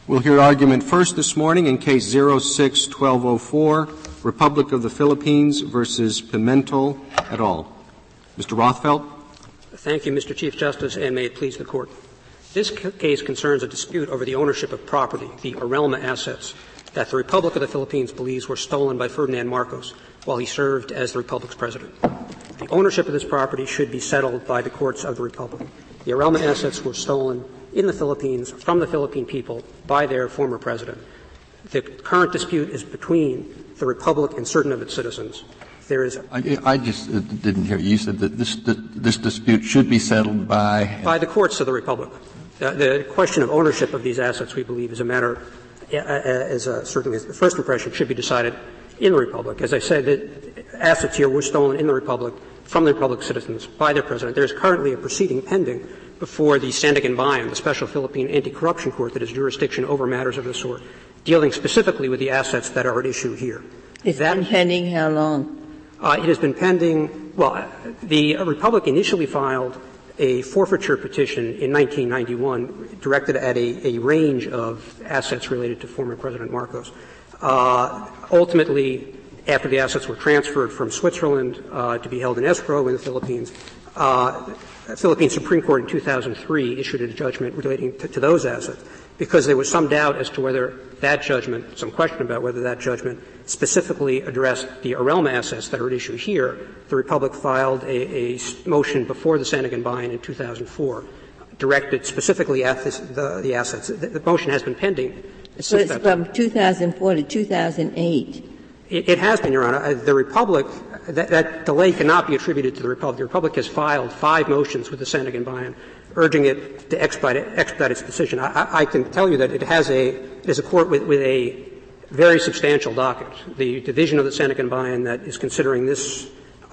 We'll hear argument first this morning in Case 06-1204, Republic of the Philippines versus Pimentel et al. Mr. Rothfeld. Thank you, Mr. Chief Justice, and may it please the Court. This case concerns a dispute over the ownership of property, the Arelma assets, that the Republic of the Philippines believes were stolen by Ferdinand Marcos while he served as the Republic's president. The ownership of this property should be settled by the courts of the Republic. The Arelma assets were stolen in the Philippines from the Philippine people by their former president. The current dispute is between the Republic and certain of its citizens. There is I just didn't hear you. You said that this dispute should be settled by the courts of the Republic. The question of ownership of these assets, we believe, is a matter, certainly as the first impression, should be decided in the Republic. As I said, the assets here were stolen in the Republic from the Republic's citizens by their president. There is currently a proceeding pending before the Sandiganbayan, the Special Philippine Anti-Corruption Court that has jurisdiction over matters of this sort, dealing specifically with the assets that are at issue here. It's been pending how long? It has been pending — well, the Republic initially filed a forfeiture petition in 1991 directed at a range of assets related to former President Marcos. Ultimately, after the assets were transferred from Switzerland to be held in escrow in the Philippines, the Philippine Supreme Court in 2003 issued a judgment relating to those assets. Because there was some doubt as to whether that judgment, some question about whether that judgment specifically addressed the Arelma assets that are at issue here, the Republic filed a motion before the Sandiganbayan in 2004 directed specifically at the assets. The motion has been pending. So it's from 2004 to 2008. It has been, Your Honor. The Republic, that delay cannot be attributed to the Republic. The Republic has filed 5 motions with the Sandiganbayan urging it to expedite its decision. I can tell you that it is a court with a very substantial docket. The division of the Sandiganbayan that is considering these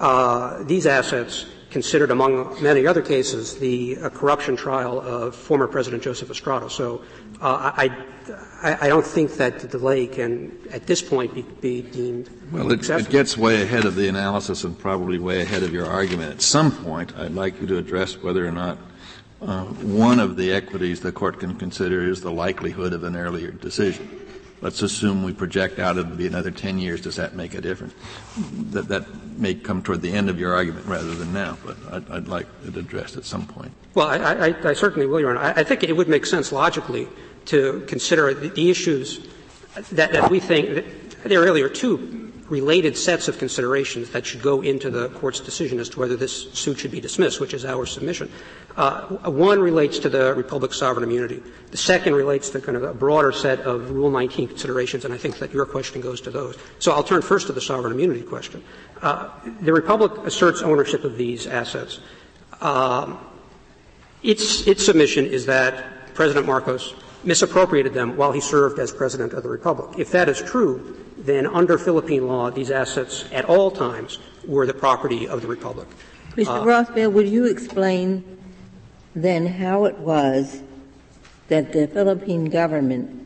assets considered, among many other cases, the corruption trial of former President Joseph Estrada. So I don't think that the delay can, at this point, be deemed excessive. It gets way ahead of the analysis and probably way ahead of your argument. At some point, I'd like you to address whether or not one of the equities the Court can consider is the likelihood of an earlier decision. Let's assume we project out it will be another 10 years. Does that make a difference? That may come toward the end of your argument rather than now, but I'd like it addressed at some point. Well, I certainly will, Your Honor. I think it would make sense logically to consider the issues that we think that there really are 2 related sets of considerations that should go into the Court's decision as to whether this suit should be dismissed, which is our submission. One relates to the Republic's sovereign immunity. The second relates to kind of a broader set of Rule 19 considerations, and I think that your question goes to those. So I'll turn first to the sovereign immunity question. The Republic asserts ownership of these assets. Its submission is that President Marcos misappropriated them while he served as President of the Republic. If that is true, then under Philippine law, these assets at all times were the property of the Republic. Mr. Rothfeld, would you explain then how it was that the Philippine government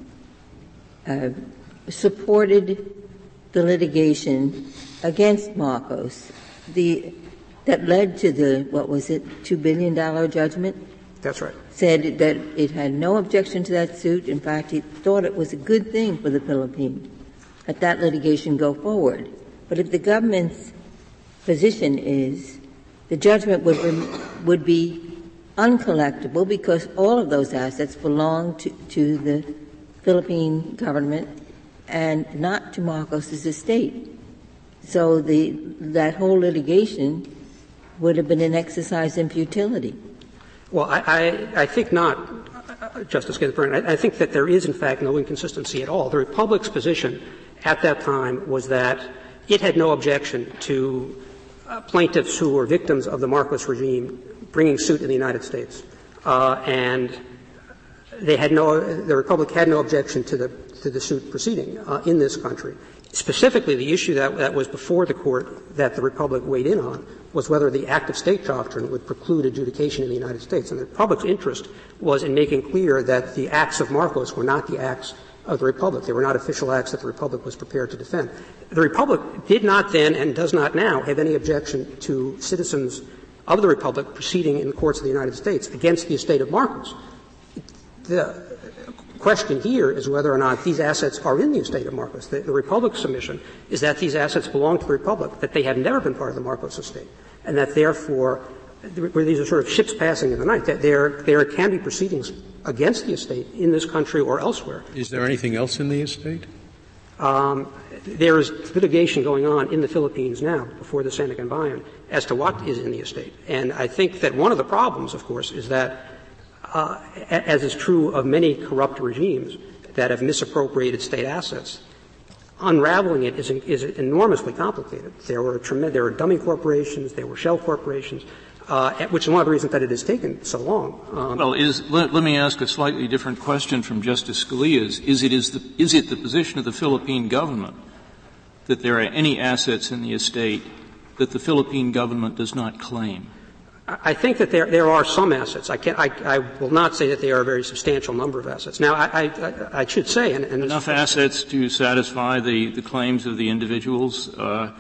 supported the litigation against Marcos that led to the, what was it, $2 billion judgment? That's right. Said that it had no objection to that suit. In fact, it thought it was a good thing for the Philippines that that litigation go forward. But if the government's position is the judgment would be uncollectible because all of those assets belong to the Philippine government and not to Marcos's estate. So that whole litigation would have been an exercise in futility. Well, I think not, Justice Ginsburg. I think that there is, in fact, no inconsistency at all. The Republic's position at that time was that it had no objection to plaintiffs who were victims of the Marcos regime bringing suit in the United States. And the Republic had no objection to the suit proceeding in this country. Specifically, the issue that was before the Court that the Republic weighed in on was whether the act of state doctrine would preclude adjudication in the United States. And the Republic's interest was in making clear that the acts of Marcos were not the acts of the Republic. They were not official acts that the Republic was prepared to defend. The Republic did not then and does not now have any objection to citizens of the Republic proceeding in the courts of the United States against the estate of Marcos. question here is whether or not these assets are in the estate of Marcos. The Republic's submission is that these assets belong to the Republic, that they have never been part of the Marcos estate, and that therefore, where these are sort of ships passing in the night, that there can be proceedings against the estate in this country or elsewhere. Is there anything else in the estate? There is litigation going on in the Philippines now before the Sandigan-Bayan as to what is in the estate. And I think that one of the problems, of course, is that, as is true of many corrupt regimes that have misappropriated state assets, unraveling it is enormously complicated. There were dummy corporations, there were shell corporations, which is one of the reasons that it has taken so long. Let me ask a slightly different question from Justice Scalia's. Is it the position of the Philippine government that there are any assets in the estate that the Philippine government does not claim? I think that there are some assets. I will not say that they are a very substantial number of assets. Now, I should say, and enough assets to satisfy the claims of the individuals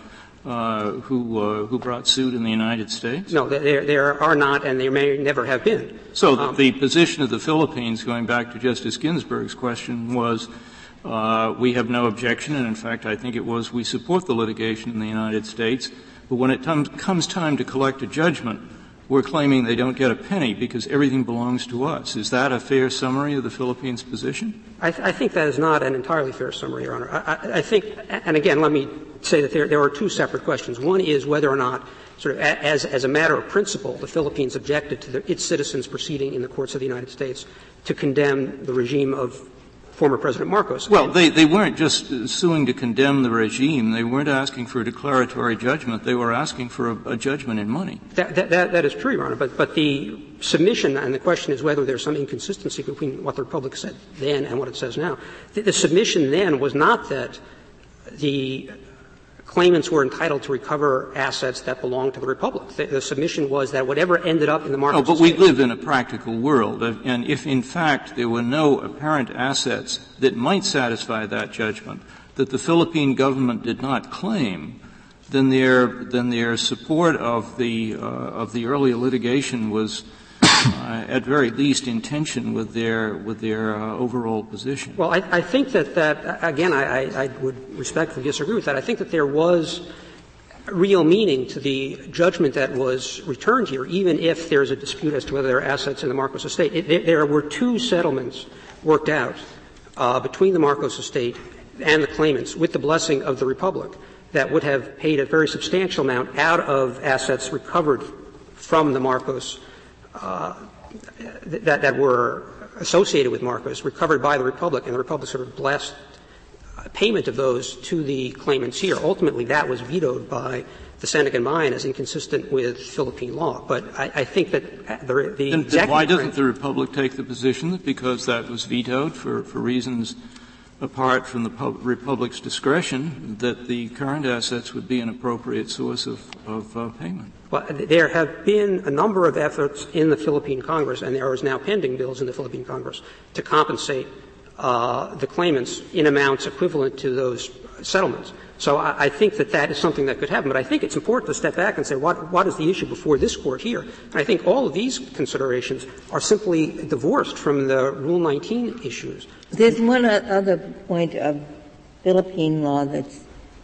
who brought suit in the United States? No, there are not, and there may never have been. So the position of the Philippines, going back to Justice Ginsburg's question, was we have no objection, and in fact I think it was we support the litigation in the United States, but when it comes time to collect a judgment, we're claiming they don't get a penny because everything belongs to us. Is that a fair summary of the Philippines' position? I think that is not an entirely fair summary, Your Honor. I think, and again, let me say that there are two separate questions. One is whether or not, sort of as a matter of principle, the Philippines objected to its citizens proceeding in the courts of the United States to condemn the regime of former President Marcos. Well, they weren't just suing to condemn the regime. They weren't asking for a declaratory judgment. They were asking for a judgment in money. That is true, Your Honor. But the submission, and the question is whether there's some inconsistency between what the Republic said then and what it says now. The submission then was not that the claimants were entitled to recover assets that belonged to the Republic. The submission was that whatever ended up in the Marcos but we live in a practical world, and if in fact there were no apparent assets that might satisfy that judgment that the Philippine government did not claim, then their support of the earlier litigation was at very least in tension with their overall position. Well, I think that again, I would respectfully disagree with that. I think that there was real meaning to the judgment that was returned here, even if there's a dispute as to whether there are assets in the Marcos estate. There were two settlements worked out between the Marcos estate and the claimants with the blessing of the Republic that would have paid a very substantial amount out of assets recovered from the Marcos that were associated with Marcos, recovered by the Republic, and the Republic sort of blessed payment of those to the claimants here. Ultimately, that was vetoed by the Sandigan-Bayan as inconsistent with Philippine law. But I think that the then why doesn't the Republic take the position that because that was vetoed for reasons apart from the Republic's discretion, that the current assets would be an appropriate source of payment? Well, there have been a number of efforts in the Philippine Congress, and there is now pending bills in the Philippine Congress to compensate the claimants in amounts equivalent to those settlements. So I think that is something that could happen. But I think it's important to step back and say what is the issue before this Court here? And I think all of these considerations are simply divorced from the Rule 19 issues. There's one other point of Philippine law that's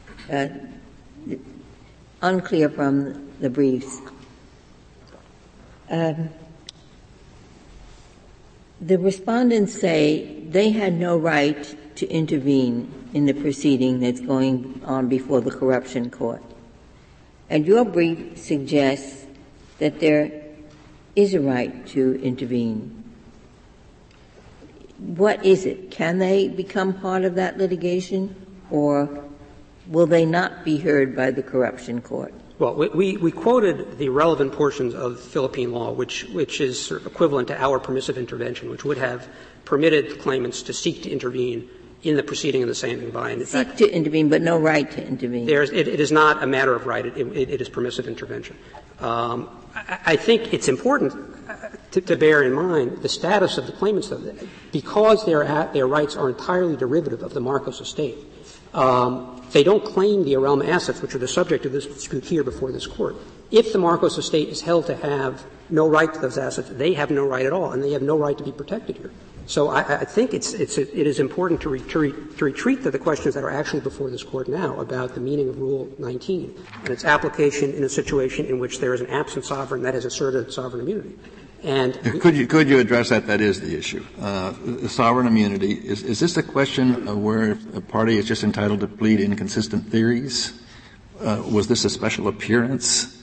unclear from the briefs. The respondents say they had no right to intervene in the proceeding that's going on before the corruption court. And your brief suggests that there is a right to intervene. What is it? Can they become part of that litigation, or will they not be heard by the corruption court? Well, we quoted the relevant portions of Philippine law, which is sort of equivalent to our permissive intervention, which would have permitted claimants to seek to intervene in the proceeding of the Sandigan-Bayan. Seek to intervene, but no right to intervene. It is not a matter of right. It is permissive intervention. I think it's important to bear in mind the status of the claimants, though, because their rights are entirely derivative of the Marcos estate. They don't claim the Arelma assets, which are the subject of this dispute here before this Court. If the Marcos estate is held to have no right to those assets, they have no right at all, and they have no right to be protected here. So I think it is important to retreat to the questions that are actually before this Court now about the meaning of Rule 19 and its application in a situation in which there is an absent sovereign that has asserted sovereign immunity. And could you address that? That is the issue. Sovereign immunity, is this a question of where a party is just entitled to plead inconsistent theories? Was this a special appearance?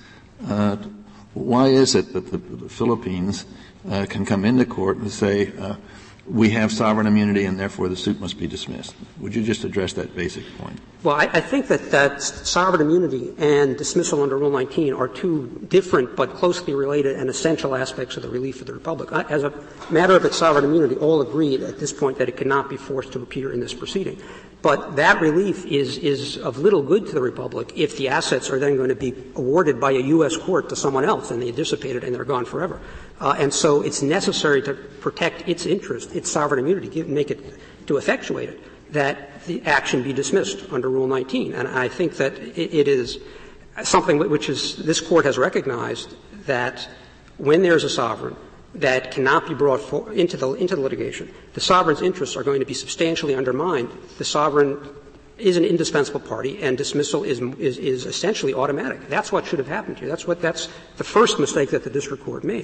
Why is it that the Philippines can come into court and say, we have sovereign immunity and therefore the suit must be dismissed? Would you just address that basic point? Well, I think that sovereign immunity and dismissal under Rule 19 are two different but closely related and essential aspects of the relief of the Republic. As a matter of its sovereign immunity, all agreed at this point that it cannot be forced to appear in this proceeding. But that relief is of little good to the Republic if the assets are then going to be awarded by a U.S. court to someone else and they dissipated and they're gone forever. And so it's necessary to protect its interest, its sovereign immunity, make it to effectuate it, that the action be dismissed under Rule 19. And I think that it is something which is this Court has recognized that when there's a sovereign that cannot be brought into the litigation, the sovereign's interests are going to be substantially undermined. The sovereign is an indispensable party, and dismissal is essentially automatic. That's what should have happened here. That's the first mistake that the district court made.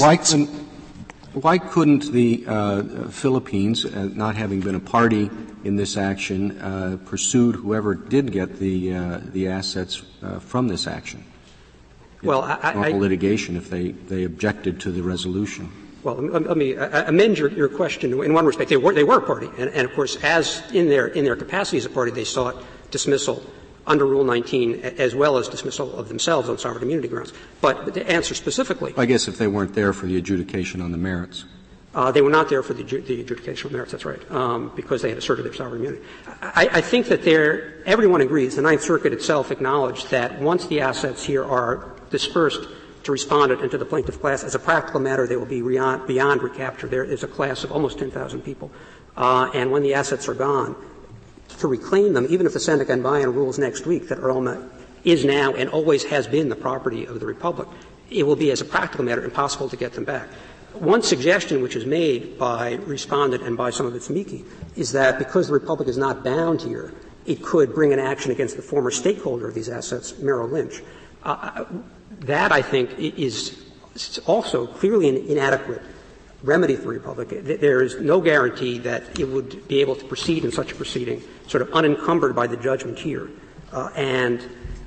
Why couldn't the Philippines, not having been a party in this action, pursued whoever did get the assets from this action? Well, normal litigation if they objected to the resolution. Well, let me amend your question in one respect. They were a party, and of course, as in their capacity as a party, they sought dismissal under Rule 19 as well as dismissal of themselves on sovereign immunity grounds. But to answer specifically, I guess if they weren't there for the adjudication on the merits. They were not there for the adjudication of merits, that's right, because they had asserted their sovereign immunity. I think that everyone agrees, the Ninth Circuit itself acknowledged that once the assets here are dispersed to respondent and to the plaintiff class, as a practical matter, they will be beyond recapture. There is a class of almost 10,000 people. And when the assets are gone, to reclaim them, even if the Sandigan-Bayan rules next week that Irma is now and always has been the property of the Republic, it will be, as a practical matter, impossible to get them back. One suggestion which is made by respondent and by some of its amici is that because the Republic is not bound here, it could bring an action against the former stakeholder of these assets, Merrill Lynch. That, I think, is also clearly an inadequate remedy for the Republic. There is no guarantee that it would be able to proceed in such a proceeding sort of unencumbered by the judgment here. And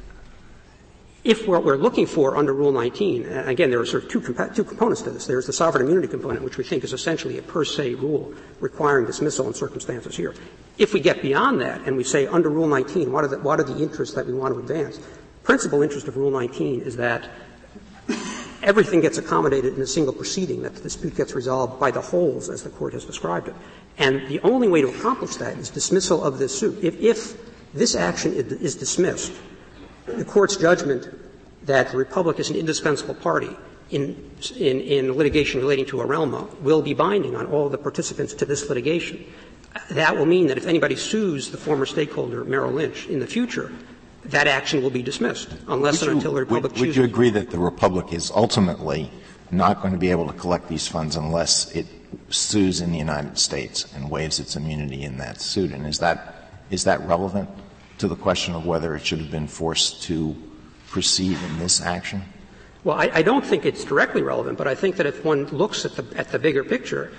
if what we're looking for under Rule 19, and again, there are sort of two components to this. There's the sovereign immunity component, which we think is essentially a per se rule requiring dismissal in circumstances here. If we get beyond that and we say under Rule 19, what are the interests that we want to advance? Principal interest of Rule 19 is that everything gets accommodated in a single proceeding, that the dispute gets resolved by the wholes, as the Court has described it. And the only way to accomplish that is dismissal of this suit. If this action is dismissed, the Court's judgment that the Republic is an indispensable party in litigation relating to Irma will be binding on all the participants to this litigation. That will mean that if anybody sues the former stakeholder, Merrill Lynch, in the future, that action will be dismissed, unless and until the Republic chooses. Would you agree that the Republic is ultimately not going to be able to collect these funds unless it sues in the United States and waives its immunity in that suit? And is that relevant to the question of whether it should have been forced to proceed in this action? Well, I don't think it's directly relevant, but I think that if one looks at the bigger picture,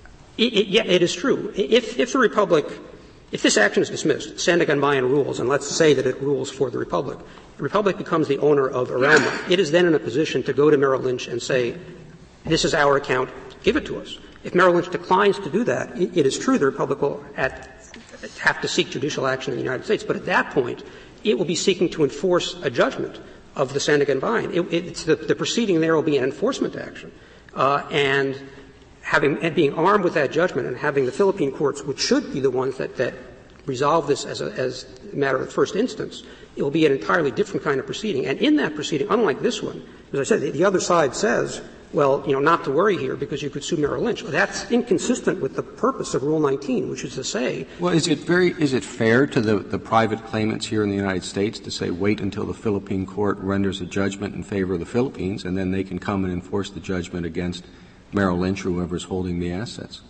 it is true. If the Republic — if this action is dismissed, Sandigan-Bayan rules, and let's say that it rules for the Republic becomes the owner of Irma. It is then in a position to go to Merrill Lynch and say, this is our account, give it to us. If Merrill Lynch declines to do that, it is true the Republic will have to seek judicial action in the United States, but at that point, it will be seeking to enforce a judgment of the Sandigan-Bayan. The proceeding there will be an enforcement action. And being armed with that judgment and having the Philippine courts, which should be the ones that resolve this as a matter of first instance, it will be an entirely different kind of proceeding. And in that proceeding, unlike this one, as I said, the other side says, well, not to worry here because you could sue Merrill Lynch. That's inconsistent with the purpose of Rule 19, which is to say. Well, is it fair to the private claimants here in the United States to say wait until the Philippine court renders a judgment in favor of the Philippines and then they can come and enforce the judgment against Merrill Lynch or whoever is holding the assets?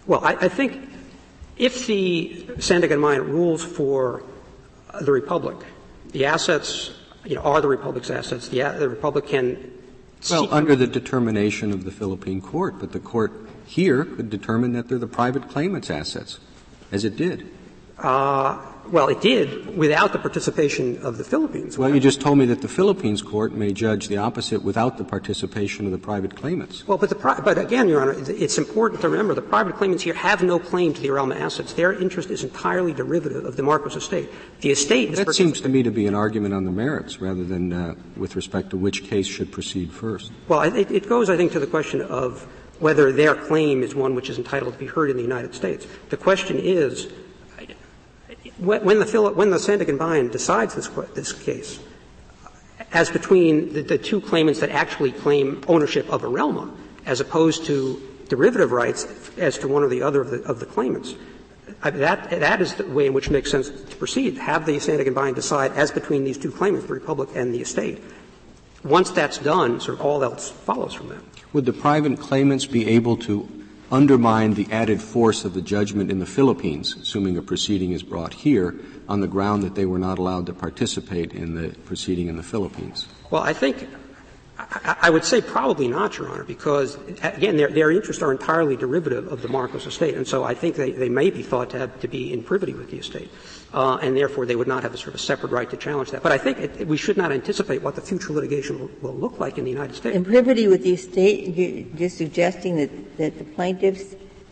Well, I think if the Sandakan mine rules for the Republic, the assets, are the Republic's assets. The Republic can under the determination of the Philippine court, but the court here could determine that they're the private claimant's assets, as it did. Well, it did without the participation of the Philippines. Well, you just told me that the Philippines court may judge the opposite without the participation of the private claimants. Well, but again, Your Honor, it's important to remember the private claimants here have no claim to the Arelma assets. Their interest is entirely derivative of the Marcos estate. The estate is that seems to me to be an argument on the merits rather than with respect to which case should proceed first. Well, it goes, I think, to the question of whether their claim is one which is entitled to be heard in the United States. The question is, when the Sandakan mine decides this case, as between the two claimants that actually claim ownership of Arelma, as opposed to derivative rights as to one or the other of the claimants, that is the way in which it makes sense to proceed. Have the Sandakan mine decide as between these two claimants, the Republic and the estate. Once that's done, sort of all else follows from that. Would the private claimants be able to undermine the added force of the judgment in the Philippines, assuming a proceeding is brought here, on the ground that they were not allowed to participate in the proceeding in the Philippines? Well, I think I would say probably not, Your Honor, because, again, their interests are entirely derivative of the Marcos estate, and so I think they may be thought to be in privity with the estate, and therefore they would not have a sort of separate right to challenge that. But I think we should not anticipate what the future litigation will look like in the United States. In privity with the estate, you're suggesting that the plaintiffs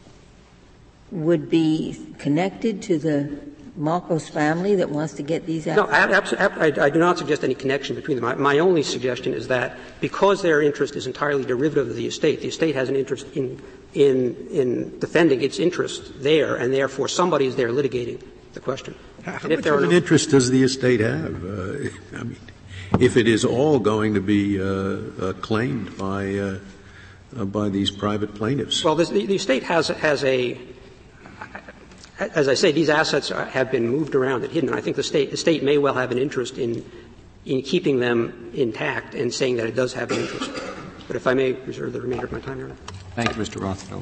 would be connected to the Marcos family that wants to get these assets? No, I do not suggest any connection between them. My only suggestion is that because their interest is entirely derivative of the estate has an interest in defending its interest there, and therefore somebody is there litigating the question. How much of an interest does the estate have? I mean, if it is all going to be claimed by these private plaintiffs. Well, the estate has a as I say, these assets have been moved around and hidden. I think the state may well have an interest in keeping them intact and saying that it does have an interest. But if I may reserve the remainder of my time, Your Honor. Thank you, Mr. Rothfeld.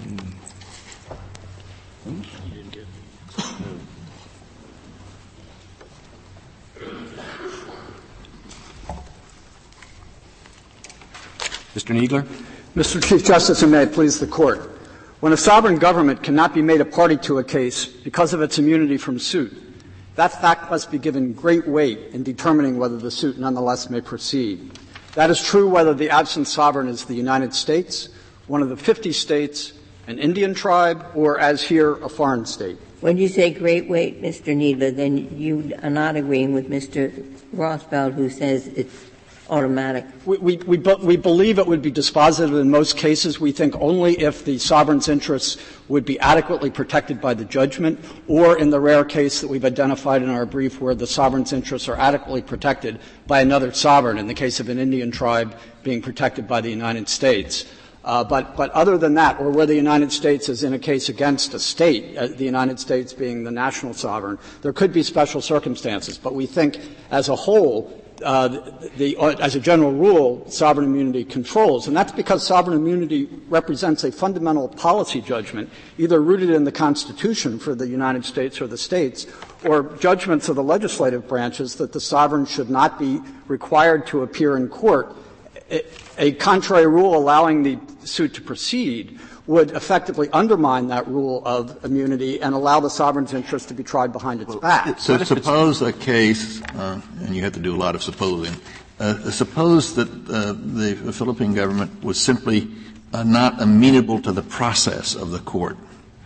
Mr. Kneedler. Mr. Chief Justice, and may it please the Court. When a sovereign government cannot be made a party to a case because of its immunity from suit, that fact must be given great weight in determining whether the suit nonetheless may proceed. That is true whether the absent sovereign is the United States, one of the 50 states, an Indian tribe, or, as here, a foreign state. When you say great weight, Mr. Kneedler, then you are not agreeing with Mr. Rothfeld, who says it's automatic. We believe it would be dispositive in most cases. We think only if the sovereign's interests would be adequately protected by the judgment, or in the rare case that we've identified in our brief where the sovereign's interests are adequately protected by another sovereign, in the case of an Indian tribe being protected by the United States. But other than that, or where the United States is in a case against a state, the United States being the national sovereign, there could be special circumstances. But we think as a whole, as a general rule, sovereign immunity controls. And that's because sovereign immunity represents a fundamental policy judgment, either rooted in the Constitution for the United States or the states, or judgments of the legislative branches that the sovereign should not be required to appear in court. A contrary rule allowing the suit to proceed would effectively undermine that rule of immunity and allow the sovereign's interest to be tried behind its back. So suppose a case, and you have to do a lot of supposing, suppose that the Philippine government was simply not amenable to the process of the court,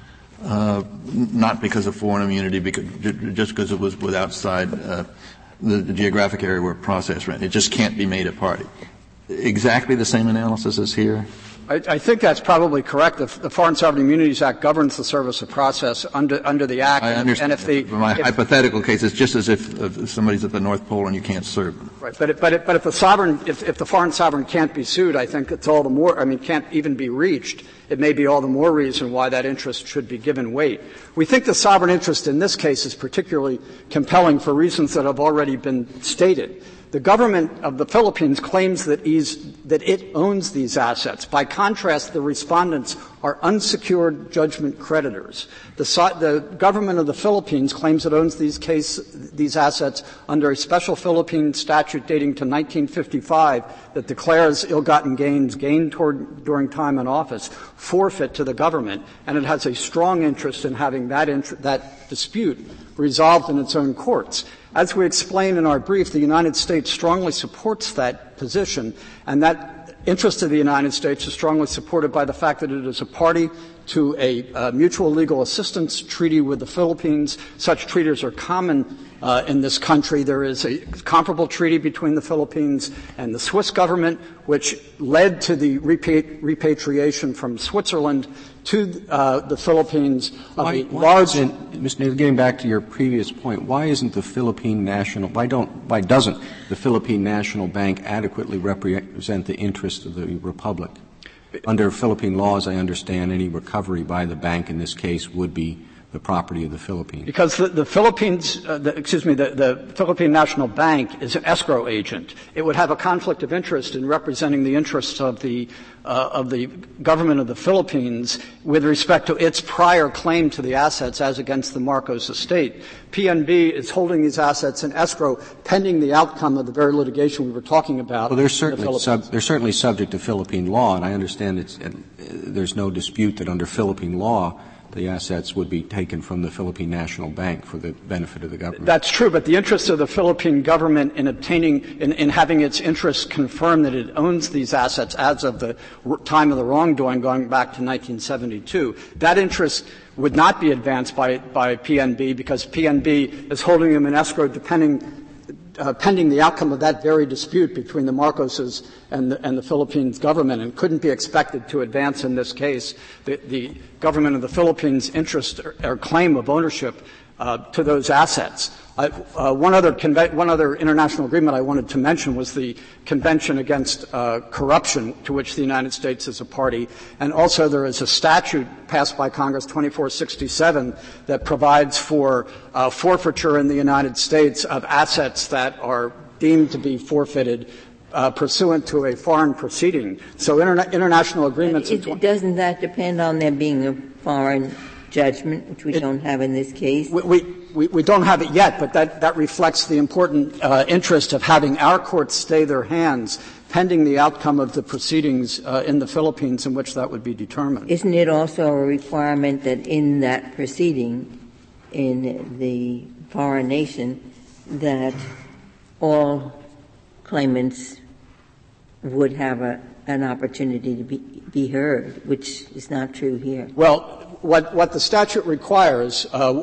not because of foreign immunity, just because it was outside the geographic area where process ran. It just can't be made a party. Exactly the same analysis as here? I think that's probably correct. The Foreign Sovereign Immunities Act governs the service of process under the Act. I understand. And if my hypothetical case is just as if somebody's at the North Pole and you can't serve them. Right. But if the sovereign, if the foreign sovereign can't be sued, I think it's all the more, can't even be reached. It may be all the more reason why that interest should be given weight. We think the sovereign interest in this case is particularly compelling for reasons that have already been stated. The government of the Philippines claims that it owns these assets. By contrast, the respondents are unsecured judgment creditors. The government of the Philippines claims it owns these assets under a special Philippine statute dating to 1955 that declares ill-gotten gains gained during time in office forfeit to the government, and it has a strong interest in having that dispute resolved in its own courts. As we explain in our brief, the United States strongly supports that position, and that interest of the United States is strongly supported by the fact that it is a party to a mutual legal assistance treaty with the Philippines. Such treaties are common in this country. There is a comparable treaty between the Philippines and the Swiss government, which led to the repatriation from Switzerland to the Philippines of a large. Mr. Naylor, getting back to your previous point, why doesn't the Philippine National Bank adequately represent the interest of the Republic? Under Philippine laws, I understand any recovery by the bank in this case would be the property of the Philippines. Because the Philippine National Bank is an escrow agent. It would have a conflict of interest in representing the interests of the government of the Philippines with respect to its prior claim to the assets as against the Marcos estate. PNB is holding these assets in escrow pending the outcome of the very litigation we were talking about. Well, they're certainly subject to Philippine law, and I understand there's no dispute that under Philippine law the assets would be taken from the Philippine National Bank for the benefit of the government. That's true, but the interest of the Philippine government in having its interests confirm that it owns these assets as of the time of the wrongdoing going back to 1972, that interest would not be advanced by PNB because PNB is holding them in escrow pending the outcome of that very dispute between the Marcoses and the Philippines government, and couldn't be expected to advance in this case the government of the Philippines' interest or claim of ownership to those assets. One other international agreement I wanted to mention was the Convention Against Corruption, to which the United States is a party, and also there is a statute passed by Congress, 2467, that provides for forfeiture in the United States of assets that are deemed to be forfeited pursuant to a foreign proceeding. So international agreements. Doesn't that depend on there being a foreign judgment, which we don't have in this case? We don't have it yet, but that reflects the important interest of having our courts stay their hands pending the outcome of the proceedings in the Philippines in which that would be determined. Isn't it also a requirement that in that proceeding in the foreign nation that all claimants would have an opportunity to be heard, which is not true here? Well, what the statute requires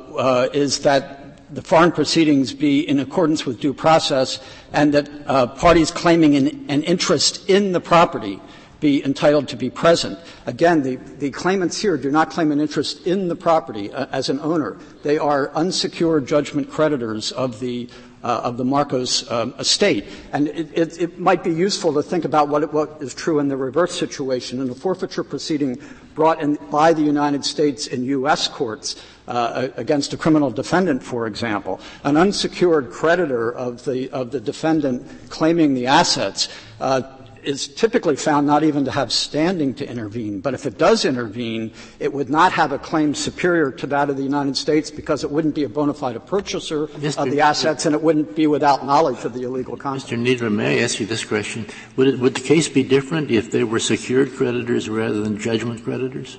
is that the foreign proceedings be in accordance with due process and that parties claiming an interest in the property be entitled to be present. Again, the claimants here do not claim an interest in the property as an owner. They are unsecured judgment creditors of the Marcos estate. And it might be useful to think about what is true in the reverse situation. In the forfeiture proceeding brought in by the United States in U.S. courts against a criminal defendant, for example, an unsecured creditor of the defendant claiming the assets is typically found not even to have standing to intervene. But if it does intervene, it would not have a claim superior to that of the United States because it wouldn't be a bona fide purchaser of the assets and it wouldn't be without knowledge of the illegal conduct. Mr. Kneedler, may I ask you this question? Would the case be different if they were secured creditors rather than judgment creditors?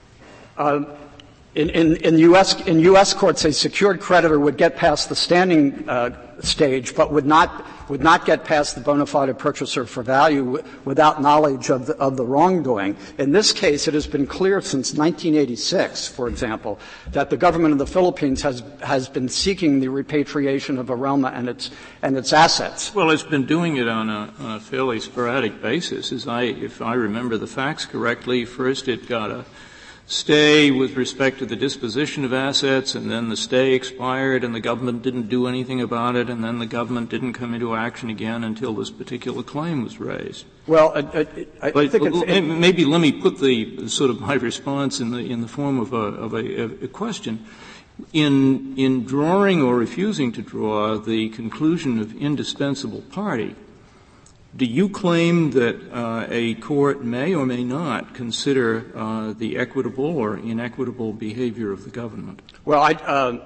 In U.S. courts, a secured creditor would get past the standing stage, but would not get past the bona fide purchaser for value without knowledge of the wrongdoing. In this case, it has been clear since 1986, for example, that the government of the Philippines has been seeking the repatriation of Arelma and its assets. Well, it's been doing it on a fairly sporadic basis. If I remember the facts correctly, first it got a stay with respect to the disposition of assets, and then the stay expired and the government didn't do anything about it, and then the government didn't come into action again until this particular claim was raised. Well, I think maybe let me put the sort of my response in the form of a question. In drawing or refusing to draw the conclusion of indispensable party, do you claim that a court may or may not consider the equitable or inequitable behavior of the government? Well,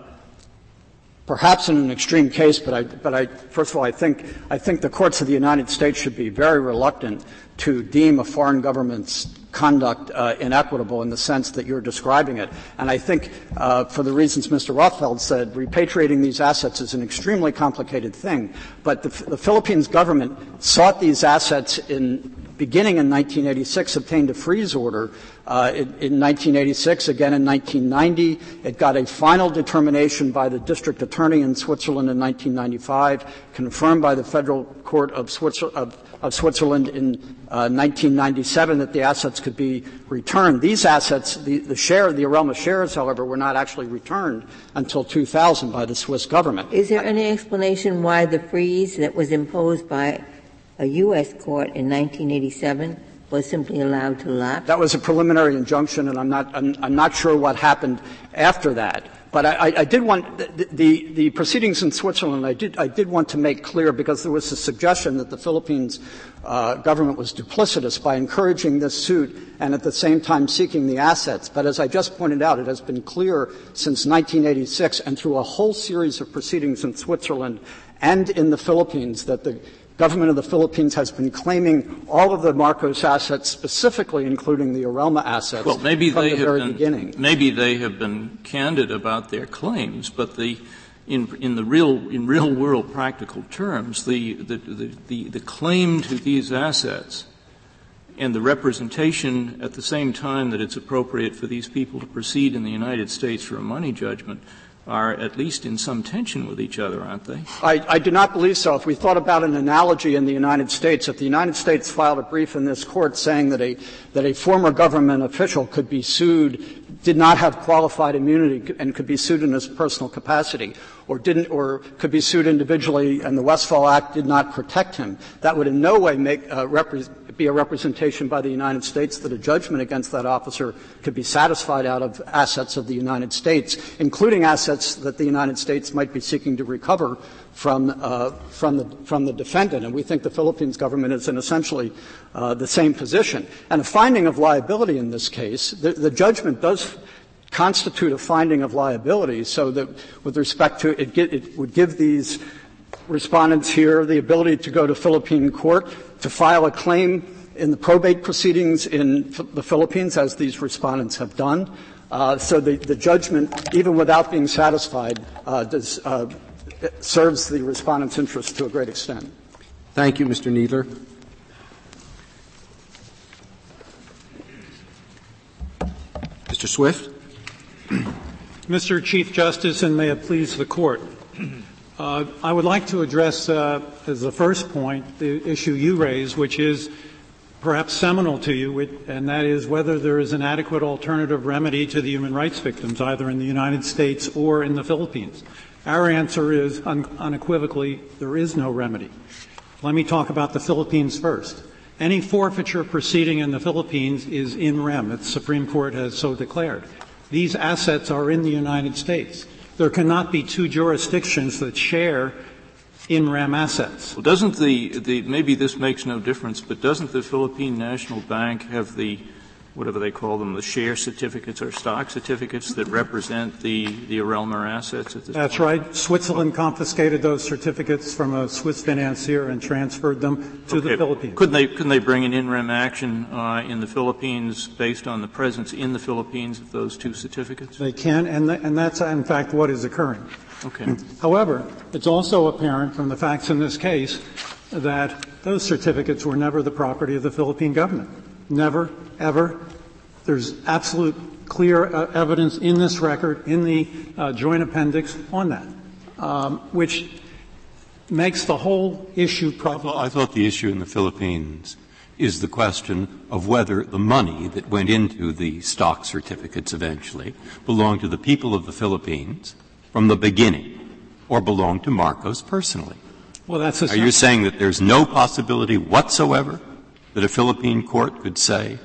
perhaps in an extreme case, but first of all, I think the courts of the United States should be very reluctant to deem a foreign government's conduct inequitable in the sense that you're describing it. And I think, for the reasons Mr. Rothfeld said, repatriating these assets is an extremely complicated thing. But the Philippines government sought these assets beginning in 1986, obtained a freeze order in 1986, again in 1990. It got a final determination by the district attorney in Switzerland in 1995, confirmed by the Federal Court of Switzerland in 1997 that the assets could be returned. These assets, the Arelma shares, however, were not actually returned until 2000 by the Swiss government. Is there any explanation why the freeze that was imposed by a U.S. court in 1987 was simply allowed to lapse? That was a preliminary injunction, and I'm not sure what happened after that. But I did want the proceedings in Switzerland. I did want to make clear, because there was a suggestion that the Philippines government was duplicitous by encouraging this suit and at the same time seeking the assets. But as I just pointed out, it has been clear since 1986 and through a whole series of proceedings in Switzerland and in the Philippines that the government of the Philippines has been claiming all of the Marcos assets, specifically including the Arelma assets, from the very beginning. Maybe they have been candid about their claims, but in real world practical terms, the claim to these assets and the representation at the same time that it's appropriate for these people to proceed in the United States for a money judgment are at least in some tension with each other, aren't they? I do not believe so. If we thought about an analogy in the United States, if the United States filed a brief in this court saying that a former government official could be sued, did not have qualified immunity and could be sued in his personal capacity, or could be sued individually and the Westfall Act did not protect him, that would in no way be a representation by the United States that a judgment against that officer could be satisfied out of assets of the United States, including assets that the United States might be seeking to recover from the defendant. And we think the Philippines government is in essentially the same position. And a finding of liability in this case, the judgment does constitute a finding of liability, so that with respect to it would give these respondents here the ability to go to Philippine court to file a claim in the probate proceedings in the Philippines, as these respondents have done. So the judgment, even without being satisfied, serves the respondent's interest to a great extent. Thank you, Mr. Kneedler. Mr. Swift. Mr. Chief Justice, and may it please the Court, I would like to address, as the first point, the issue you raised, which is perhaps seminal to you, and that is whether there is an adequate alternative remedy to the human rights victims, either in the United States or in the Philippines. Our answer is unequivocally there is no remedy. Let me talk about the Philippines first. Any forfeiture proceeding in the Philippines is in rem. The Supreme Court has so declared. These assets are in the United States. There cannot be two jurisdictions that share in rem assets. Well, doesn't maybe this makes no difference, but doesn't the Philippine National Bank have the, whatever they call them, the share certificates or stock certificates that represent the Arelma assets at this That's point? right. Switzerland confiscated those certificates from a Swiss financier and transferred them to the Philippines. Couldn't they bring an in rem action in the Philippines based on the presence in the Philippines of those two certificates? They can, and that's in fact what is occurring. Okay. However, it's also apparent from the facts in this case that those certificates were never the property of the Philippine government. Never, ever. There's absolute clear evidence in this record, in the joint appendix on that, which makes the whole issue problematic. I thought the issue in the Philippines is the question of whether the money that went into the stock certificates eventually belonged to the people of the Philippines from the beginning or belonged to Marcos personally. Well, that's Are you saying that there's no possibility whatsoever that a Philippine court could say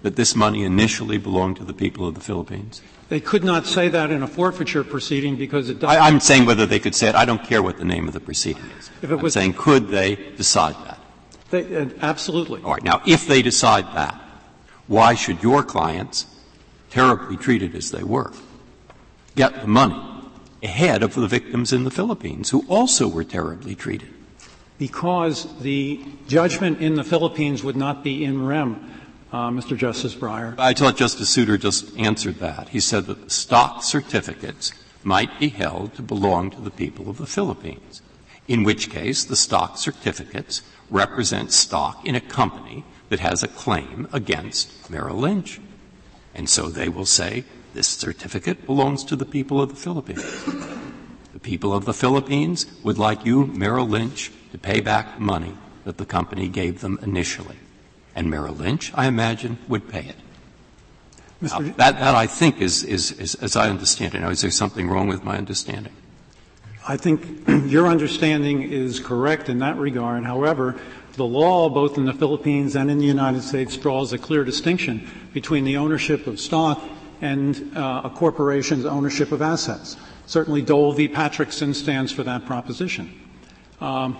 that this money initially belonged to the people of the Philippines? They could not say that in a forfeiture proceeding because it doesn't. I'm saying whether they could say it. I don't care what the name of the proceeding is. I'm saying could they decide that? Absolutely. All right. Now, if they decide that, why should your clients, terribly treated as they were, get the money ahead of the victims in the Philippines who also were terribly treated? Because the judgment in the Philippines would not be in rem, Mr. Justice Breyer. I thought Justice Souter just answered that. He said that the stock certificates might be held to belong to the people of the Philippines, in which case the stock certificates represent stock in a company that has a claim against Merrill Lynch. And so they will say, this certificate belongs to the people of the Philippines. The people of the Philippines would like you, Merrill Lynch, to pay back money that the company gave them initially. And Merrill Lynch, I imagine, would pay it. That I think is, as I understand it. Now, is there something wrong with my understanding? I think your understanding is correct in that regard. However, the law, both in the Philippines and in the United States, draws a clear distinction between the ownership of stock and a corporation's ownership of assets. Certainly, Dole v. Patrickson stands for that proposition. A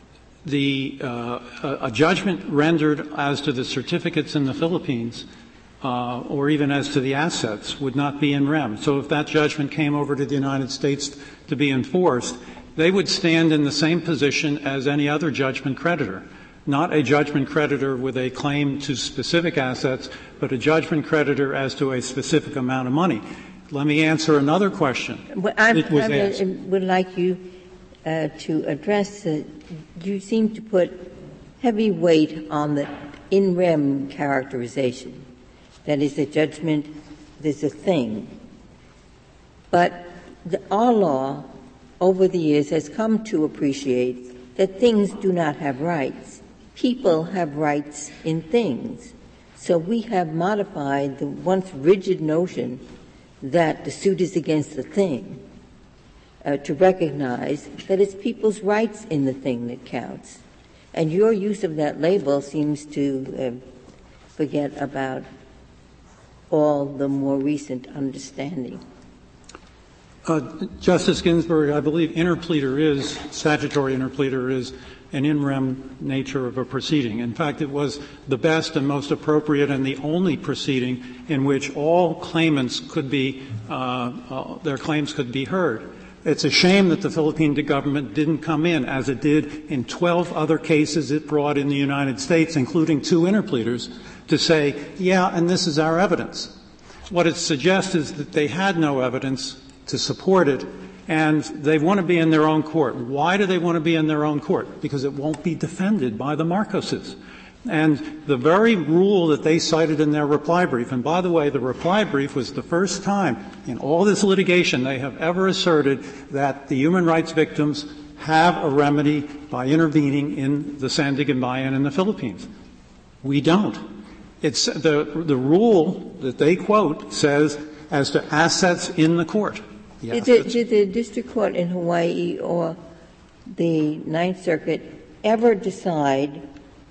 judgment rendered as to the certificates in the Philippines or even as to the assets would not be in rem. So if that judgment came over to the United States to be enforced, they would stand in the same position as any other judgment creditor, not a judgment creditor with a claim to specific assets, but a judgment creditor as to a specific amount of money. Let me answer another question. Well, I would like you to address you seem to put heavy weight on the in rem characterization. That is, a judgment is a thing. But our law over the years has come to appreciate that things do not have rights. People have rights in things. So we have modified the once rigid notion that the suit is against the thing to recognize that it's people's rights in the thing that counts. And your use of that label seems to forget about all the more recent understanding. Justice Ginsburg, I believe statutory interpleader is an in rem nature of a proceeding. In fact, it was the best and most appropriate and the only proceeding in which all claimants could be, their claims could be heard. It's a shame that the Philippine government didn't come in, as it did in 12 other cases it brought in the United States, including 2 interpleaders, to say, yeah, and this is our evidence. What it suggests is that they had no evidence to support it, and they want to be in their own court. Why do they want to be in their own court? Because it won't be defended by the Marcoses. And the very rule that they cited in their reply brief, and by the way, the reply brief was the first time in all this litigation they have ever asserted that the human rights victims have a remedy by intervening in the Sandiganbayan in the Philippines. We don't. It's the rule that they quote says as to assets in the court. Did the district court in Hawaii or the Ninth Circuit ever decide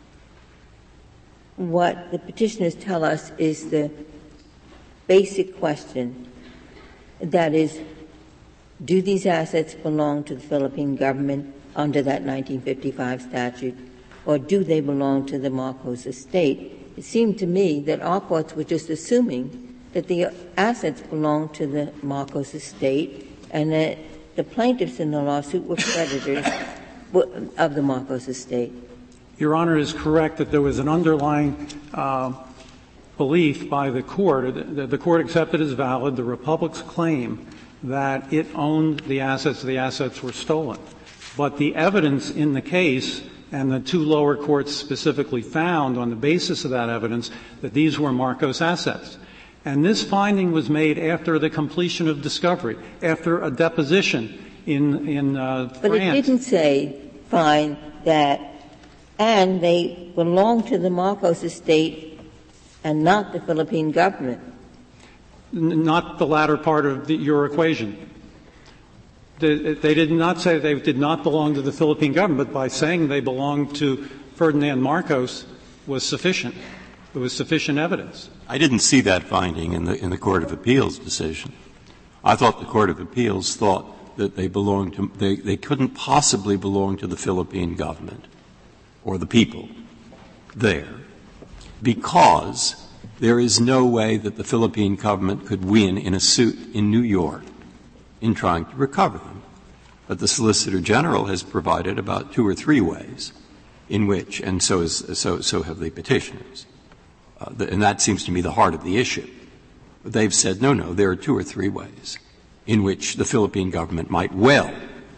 what the petitioners tell us is the basic question, that is, do these assets belong to the Philippine government under that 1955 statute, or do they belong to the Marcos estate? It seemed to me that our courts were just assuming that the assets belonged to the Marcos estate and that the plaintiffs in the lawsuit were creditors of the Marcos estate. Your Honor is correct that there was an underlying belief by the court that the court accepted as valid the Republic's claim that it owned the assets were stolen. But the evidence in the case, and the 2 lower courts specifically found on the basis of that evidence, that these were Marcos assets. And this finding was made after the completion of discovery, after a deposition in France. But it didn't say, fine, that, and they belong to the Marcos estate and not the Philippine government. Not the latter part of your equation. They did not say they did not belong to the Philippine government, but by saying they belonged to Ferdinand Marcos was sufficient. There was sufficient evidence. I didn't see that finding in the Court of Appeals decision. I thought the Court of Appeals thought that they belonged to they couldn't possibly belong to the Philippine government or the people there, because there is no way that the Philippine government could win in a suit in New York in trying to recover them. But the Solicitor General has provided about 2 or 3 ways in which, and so have the petitioners. And that seems to me the heart of the issue. They've said, no, there are 2 or 3 ways in which the Philippine government might well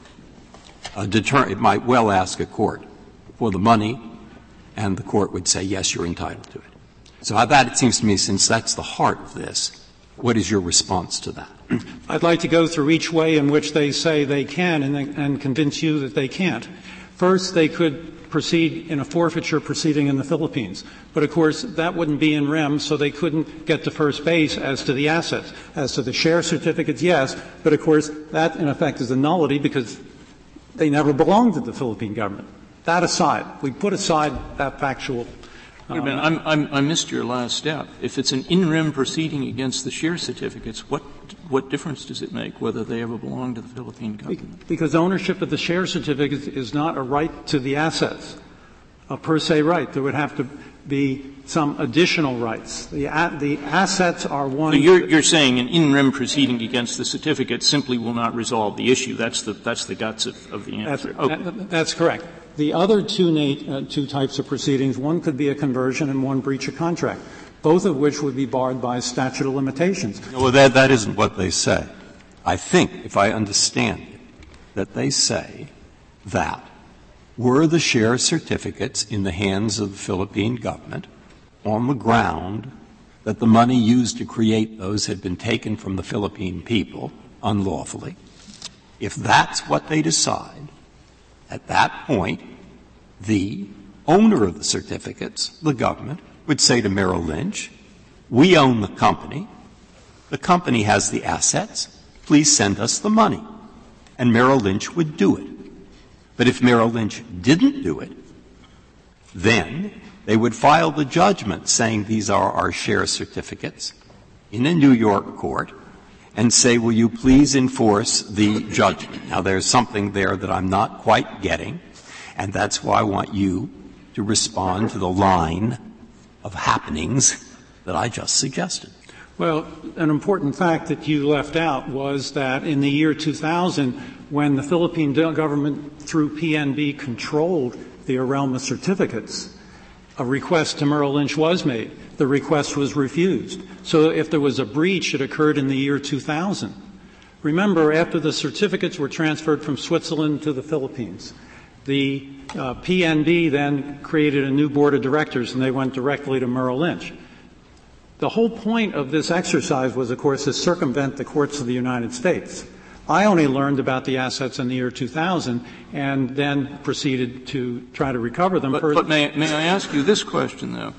ask a court for the money, and the court would say, yes, you're entitled to it. So that, it seems to me, since that's the heart of this, what is your response to that? I'd like to go through each way in which they say they can and convince you that they can't. First, they could proceed in a forfeiture proceeding in the Philippines. But, of course, that wouldn't be in rem, so they couldn't get to first base as to the assets. As to the share certificates, yes, but, of course, that, in effect, is a nullity because they never belonged to the Philippine government. That aside, we put aside that factual I missed your last step. If it's an in rem proceeding against the share certificates, what difference does it make whether they ever belong to the Philippine government? Because ownership of the share certificates is not a right to the assets, a per se right. There would have to be some additional rights. The assets are one. So you're saying an in rem proceeding against the certificate simply will not resolve the issue. That's the guts of the answer. That's correct. The other two types of proceedings, one could be a conversion and one breach of contract, both of which would be barred by statute of limitations. Well, that isn't what they say. I think, if I understand it, that they say that were the share certificates in the hands of the Philippine government on the ground that the money used to create those had been taken from the Philippine people unlawfully, if that's what they decide, at that point, the owner of the certificates, the government, would say to Merrill Lynch, we own the company has the assets, please send us the money. And Merrill Lynch would do it. But if Merrill Lynch didn't do it, then they would file the judgment saying these are our share certificates in a New York court and say, will you please enforce the judgment? Now, there's something there that I'm not quite getting, and that's why I want you to respond to the line of happenings that I just suggested. Well, an important fact that you left out was that in the year 2000, when the Philippine government, through PNB, controlled the Arelma certificates, a request to Merrill Lynch was made. The request was refused. So if there was a breach, it occurred in the year 2000. Remember, after the certificates were transferred from Switzerland to the Philippines, the PNB then created a new board of directors, and they went directly to Merrill Lynch. The whole point of this exercise was, of course, to circumvent the courts of the United States. I only learned about the assets in the year 2000 and then proceeded to try to recover them. But may I ask you this question, though?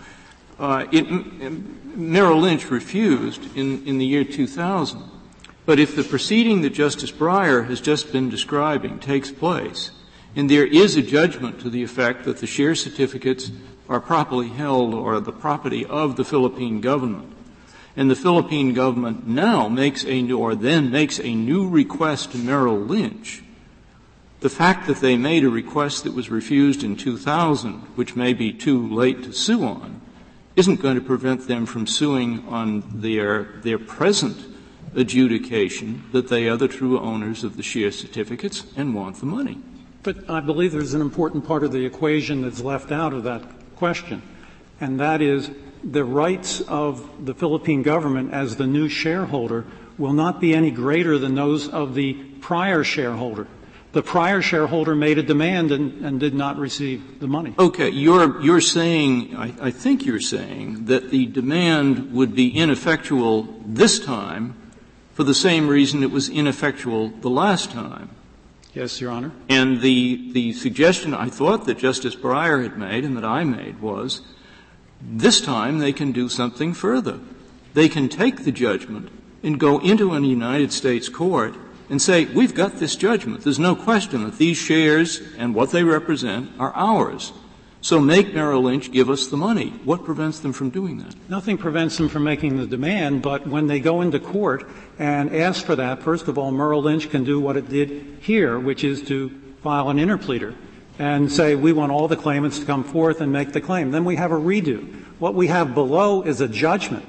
Merrill Lynch refused in the year 2000. But if the proceeding that Justice Breyer has just been describing takes place, and there is a judgment to the effect that the share certificates are properly held or the property of the Philippine government, and the Philippine government now makes a new request to Merrill Lynch, the fact that they made a request that was refused in 2000, which may be too late to sue on, isn't going to prevent them from suing on their present adjudication that they are the true owners of the share certificates and want the money. But I believe there's an important part of the equation that's left out of that question, and that is the rights of the Philippine government as the new shareholder will not be any greater than those of the prior shareholder. The prior shareholder made a demand and did not receive the money. Okay. You're saying, I think you're saying, that the demand would be ineffectual this time for the same reason it was ineffectual the last time. Yes, Your Honor. And the suggestion I thought that Justice Breyer had made and that I made was, this time they can do something further. They can take the judgment and go into a United States court and say, we've got this judgment. There's no question that these shares and what they represent are ours. So make Merrill Lynch give us the money. What prevents them from doing that? Nothing prevents them from making the demand, but when they go into court and ask for that, first of all, Merrill Lynch can do what it did here, which is to file an interpleader and say, we want all the claimants to come forth and make the claim. Then we have a redo. What we have below is a judgment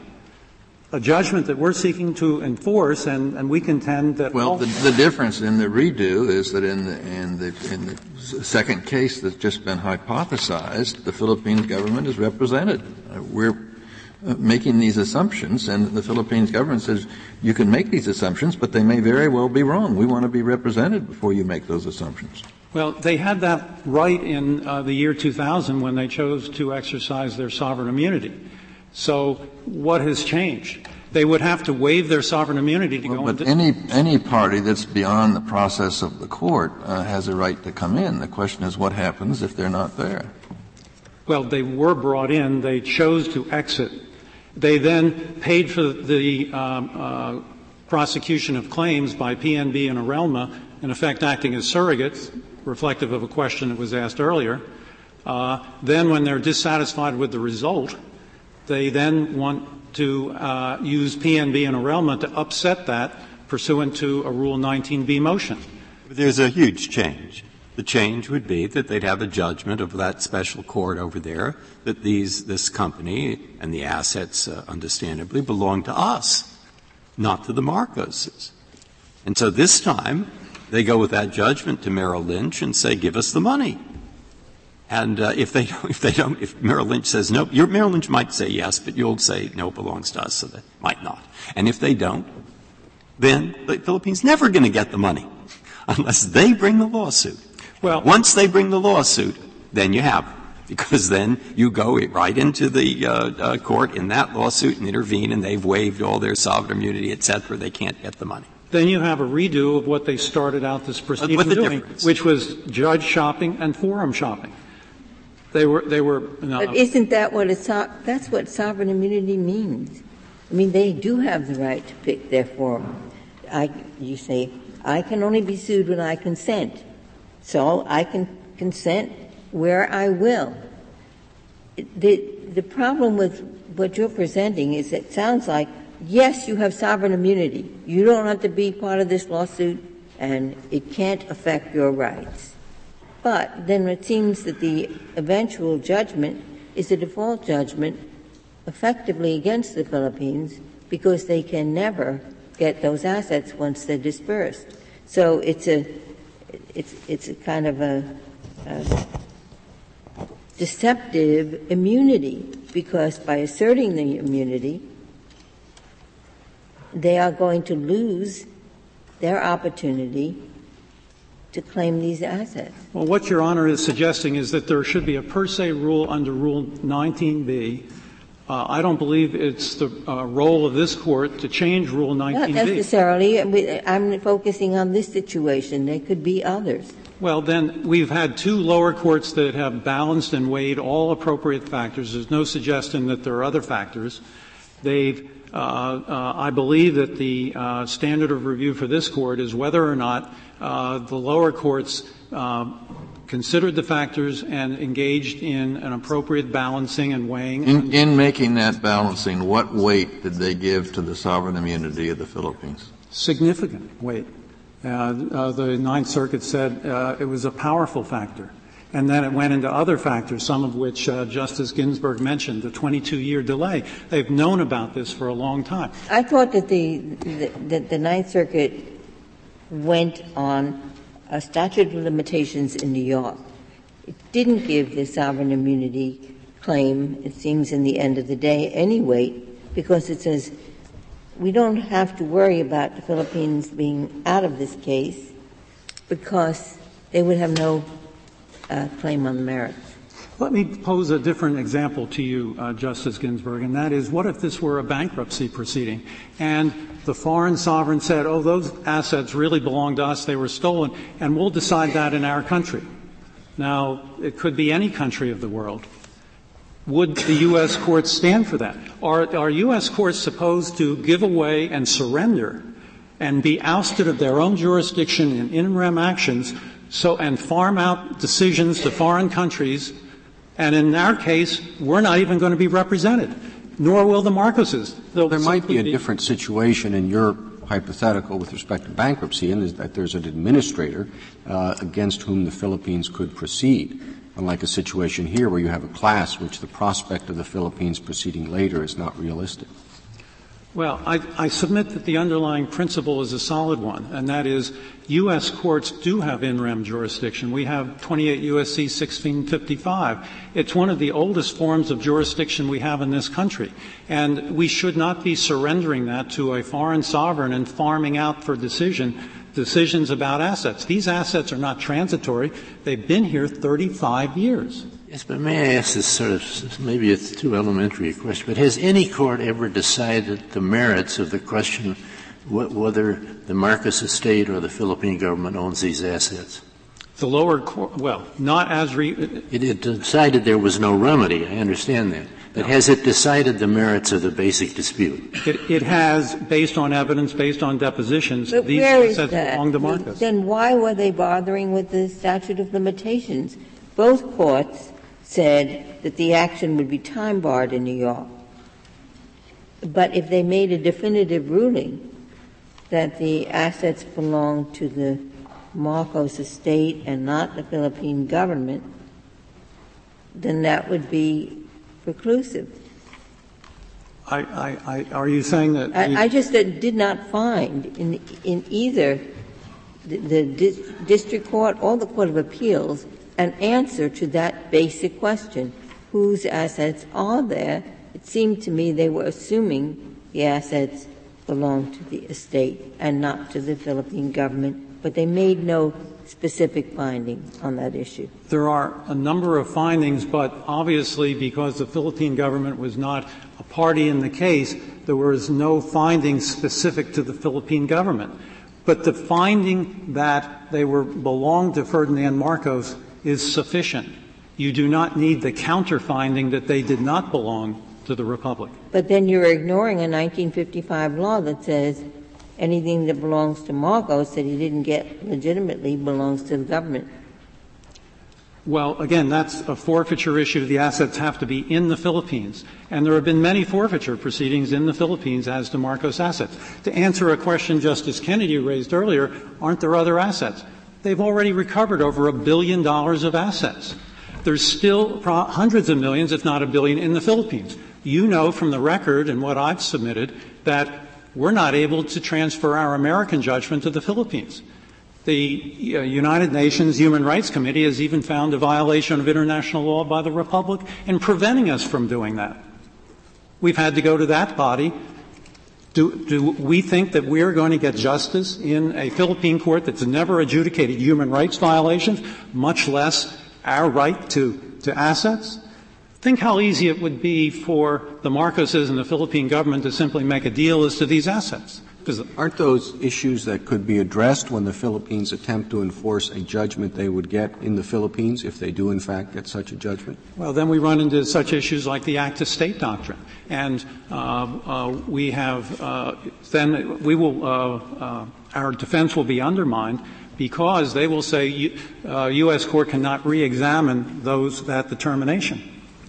that we're seeking to enforce, and we contend that. Well, the difference in the redo is that in the second case that's just been hypothesized, the Philippine government is represented. We're making these assumptions, and the Philippines government says you can make these assumptions, but they may very well be wrong. We want to be represented before you make those assumptions. Well, they had that right in the year 2000 when they chose to exercise their sovereign immunity. So what has changed? They would have to waive their sovereign immunity to go into. But any party that's beyond the process of the court has a right to come in. The question is what happens if they're not there? Well, they were brought in. They chose to exit. They then paid for the prosecution of claims by PNB and Arelma, in effect acting as surrogates, reflective of a question that was asked earlier. Then when they're dissatisfied with the result, they then want to use PNB and Arelma to upset that pursuant to a Rule 19b motion. There's a huge change. The change would be that they'd have a judgment of that special court over there that this company and the assets, understandably, belong to us, not to the Marcoses. And so this time, they go with that judgment to Merrill Lynch and say, give us the money. And if Merrill Lynch says no, Merrill Lynch might say yes, but you'll say no, it belongs to us, so they might not. And if they don't, then the Philippines never going to get the money unless they bring the lawsuit. Well, once they bring the lawsuit, then you have it, because then you go right into the court in that lawsuit and intervene, and they've waived all their sovereign immunity, et cetera. They can't get the money. Then you have a redo of what they started out this proceeding doing, which was judge shopping and forum shopping. They were. But isn't that that's what sovereign immunity means? I mean, they do have the right to pick their forum. You say, I can only be sued when I consent. So I can consent where I will. The problem with what you're presenting is it sounds like, yes, you have sovereign immunity. You don't have to be part of this lawsuit, and it can't affect your rights. But then it seems that the eventual judgment is a default judgment effectively against the Philippines because they can never get those assets once they're dispersed. So it's a kind of a deceptive immunity, because by asserting the immunity, they are going to lose their opportunity to claim these assets. Well, what Your Honor is suggesting is that there should be a per se rule under Rule 19b. I don't believe it's the role of this Court to change Rule 19b. Not necessarily. I'm focusing on this situation. There could be others. Well, then, we've had two lower courts that have balanced and weighed all appropriate factors. There's no suggestion that there are other factors. I believe that the standard of review for this Court is whether or not the lower courts considered the factors and engaged in an appropriate balancing and weighing. In making that balancing, what weight did they give to the sovereign immunity of the Philippines? Significant weight. The Ninth Circuit said it was a powerful factor. And then it went into other factors, some of which Justice Ginsburg mentioned, the 22-year delay. They've known about this for a long time. I thought that the Ninth Circuit went on a statute of limitations in New York. It didn't give the sovereign immunity claim, it seems, in the end of the day anyway, because it says we don't have to worry about the Philippines being out of this case because they would have no claim on the merits. Let me pose a different example to you, Justice Ginsburg, and that is, what if this were a bankruptcy proceeding and the foreign sovereign said, oh, those assets really belong to us, they were stolen, and we'll decide that in our country. Now, it could be any country of the world. Would the U.S. courts stand for that? Are U.S. courts supposed to give away and surrender and be ousted of their own jurisdiction in in rem actions and farm out decisions to foreign countries And in our case, we're not even going to be represented, nor will the Marcoses. There might be a different situation in your hypothetical with respect to bankruptcy, and is that there's an administrator against whom the Philippines could proceed, unlike a situation here where you have a class which the prospect of the Philippines proceeding later is not realistic. Well, I submit that the underlying principle is a solid one, and that is U.S. courts do have in rem jurisdiction. We have 28 U.S.C. 1655. It's one of the oldest forms of jurisdiction we have in this country, and we should not be surrendering that to a foreign sovereign and farming out for decisions about assets. These assets are not transitory. They've been here 35 years. Yes, but may I ask this sort of, maybe it's too elementary a question, but has any court ever decided the merits of the question whether the Marcos estate or the Philippine government owns these assets? The lower court, well, not as it decided there was no remedy. I understand that. But has it decided the merits of the basic dispute? It has, based on evidence, based on depositions. But these where is assets that? belong to Marcos. Then why were they bothering with the statute of limitations? Both courts said that the action would be time-barred in New York. But if they made a definitive ruling that the assets belong to the Marcos estate and not the Philippine government, then that would be preclusive. Are you saying that? I just did not find in either the district court or the Court of Appeals an answer to that basic question. Whose assets are there? It seemed to me they were assuming the assets belong to the estate and not to the Philippine government, but they made no specific findings on that issue. There are a number of findings, but obviously because the Philippine government was not a party in the case, there was no findings specific to the Philippine government. But the finding that they belonged to Ferdinand Marcos is sufficient. You do not need the counter-finding that they did not belong to the Republic. But then you're ignoring a 1955 law that says anything that belongs to Marcos that he didn't get legitimately belongs to the government. Well, again, that's a forfeiture issue. The assets have to be in the Philippines. And there have been many forfeiture proceedings in the Philippines as to Marcos assets. To answer a question Justice Kennedy raised earlier, aren't there other assets? They've already recovered over $1 billion of assets. There's still hundreds of millions, if not $1 billion, in the Philippines. You know from the record and what I've submitted that we're not able to transfer our American judgment to the Philippines. The United Nations Human Rights Committee has even found a violation of international law by the Republic in preventing us from doing that. We've had to go to that body. Do we think that we're going to get justice in a Philippine court that's never adjudicated human rights violations, much less our right to assets? Think how easy it would be for the Marcoses and the Philippine government to simply make a deal as to these assets. Because aren't those issues that could be addressed when the Philippines attempt to enforce a judgment they would get in the Philippines if they do, in fact, get such a judgment? Well, then we run into such issues like the Act of State doctrine. And we have then we will our defense will be undermined because they will say U.S. court cannot re-examine that determination.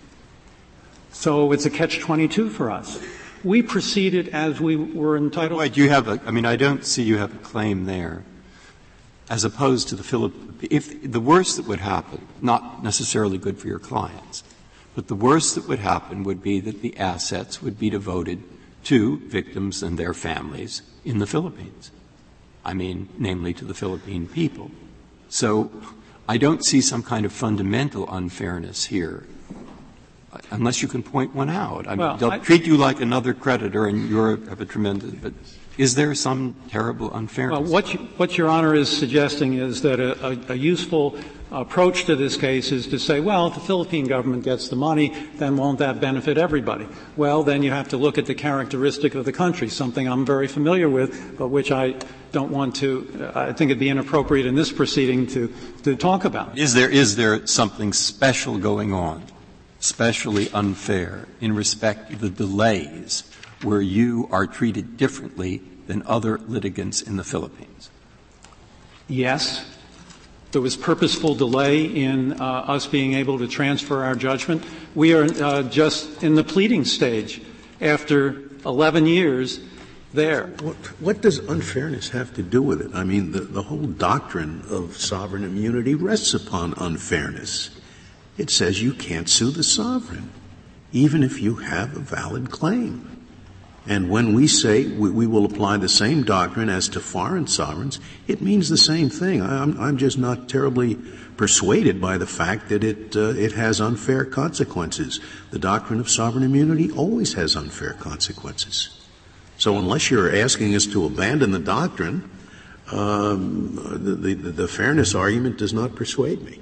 So it's a catch-22 for us. We proceeded as we were entitled. Wait, I don't see you have a claim there, as opposed to the Philippines. If the worst that would happen, not necessarily good for your clients, but the worst that would happen would be that the assets would be devoted to victims and their families in the Philippines. Namely to the Philippine people. So I don't see some kind of fundamental unfairness here. Unless you can point one out. They'll treat you like another creditor and you have a tremendous, but is there some terrible unfairness? Well, what Your Honor is suggesting is that a useful approach to this case is to say, well, if the Philippine government gets the money, then won't that benefit everybody? Well, then you have to look at the characteristic of the country, something I'm very familiar with, but which I don't want to, I think it'd be inappropriate in this proceeding to talk about. Is there something special going on? Especially unfair in respect to the delays where you are treated differently than other litigants in the Philippines? Yes. there was purposeful delay in us being able to transfer our judgment. We are just in the pleading stage after 11 years there. What does unfairness have to do with it? I mean, the whole doctrine of sovereign immunity rests upon unfairness. It says you can't sue the sovereign, even if you have a valid claim. And when we say we will apply the same doctrine as to foreign sovereigns, it means the same thing. I'm just not terribly persuaded by the fact that it has unfair consequences. The doctrine of sovereign immunity always has unfair consequences. So unless you're asking us to abandon the doctrine, the fairness argument does not persuade me.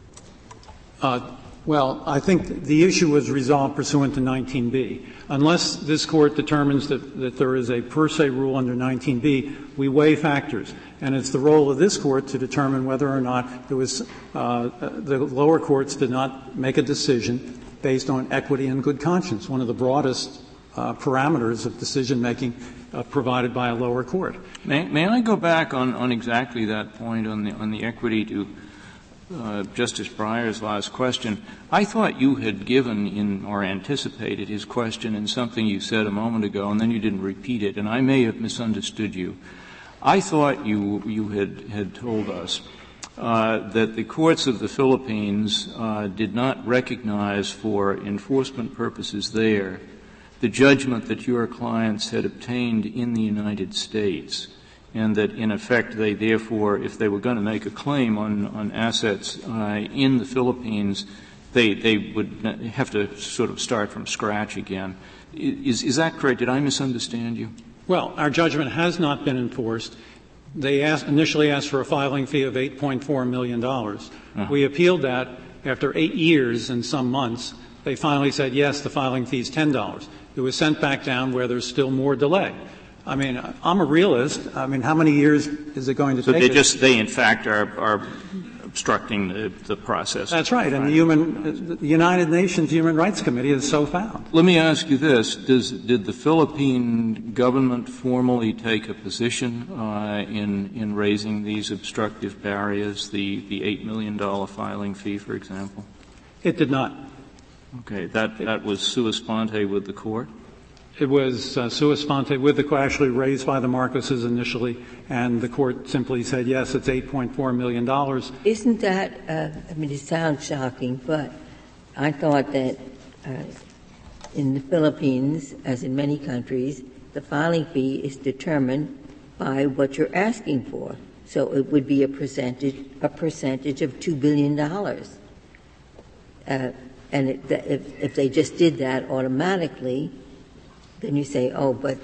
Well, I think the issue was resolved pursuant to 19b. Unless this Court determines that there is a per se rule under 19b, we weigh factors. And it's the role of this Court to determine whether or not there was the lower courts did not make a decision based on equity and good conscience, one of the broadest parameters of decision-making provided by a lower court. May I go back on exactly that point on the equity to Justice Breyer's last question? I thought you had given or anticipated his question in something you said a moment ago, and then you didn't repeat it, and I may have misunderstood you. I thought you had told us that the courts of the Philippines did not recognize for enforcement purposes there the judgment that your clients had obtained in the United States, and that, in effect, they therefore, if they were going to make a claim on assets in the Philippines, they would have to sort of start from scratch again. Is that correct? Did I misunderstand you? Well, our judgment has not been enforced. They initially asked for a filing fee of $8.4 million. Uh-huh. We appealed that. After 8 years and some months, they finally said, yes, the filing fee is $10. It was sent back down where there's still more delay. I mean, I'm a realist. I mean, how many years is it going to take? So they in fact are obstructing the process. That's right. And the United Nations Human Rights Committee has so found. Let me ask you this. Did the Philippine government formally take a position in raising these obstructive barriers, the $8 million filing fee, for example? It did not. Okay. That was sua sponte with the court? It was sua sponte with the court, actually raised by the Marcoses initially, and the court simply said, yes, it's $8.4 million. Isn't that, I mean, it sounds shocking, but I thought that in the Philippines, as in many countries, the filing fee is determined by what you're asking for. So it would be a percentage of $2 billion. And if they just did that automatically, then you say, oh, but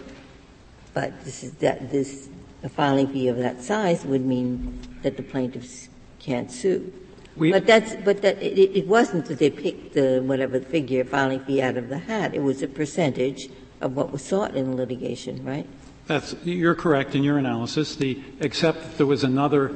a filing fee of that size would mean that the plaintiffs can't sue. It wasn't that they picked the whatever figure filing fee out of the hat. It was a percentage of what was sought in litigation, right? You're correct in your analysis. Except there was another